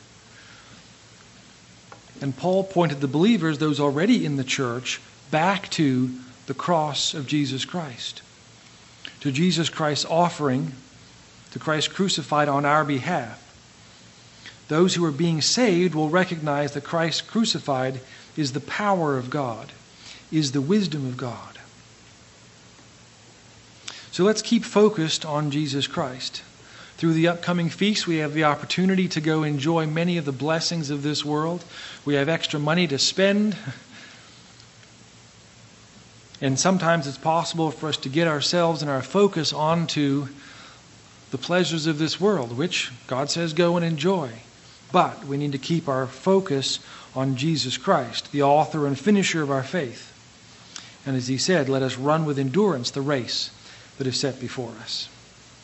And Paul pointed the believers, those already in the church, back to the cross of Jesus Christ, to Jesus Christ's offering, to Christ crucified on our behalf. Those who are being saved will recognize that Christ crucified is the power of God, is the wisdom of God. So let's keep focused on Jesus Christ. Through the upcoming feast, we have the opportunity to go enjoy many of the blessings of this world. We have extra money to spend. And sometimes it's possible for us to get ourselves and our focus onto the pleasures of this world, which God says go and enjoy. But we need to keep our focus on Jesus Christ, the author and finisher of our faith. And as he said, let us run with endurance the race that is set before us.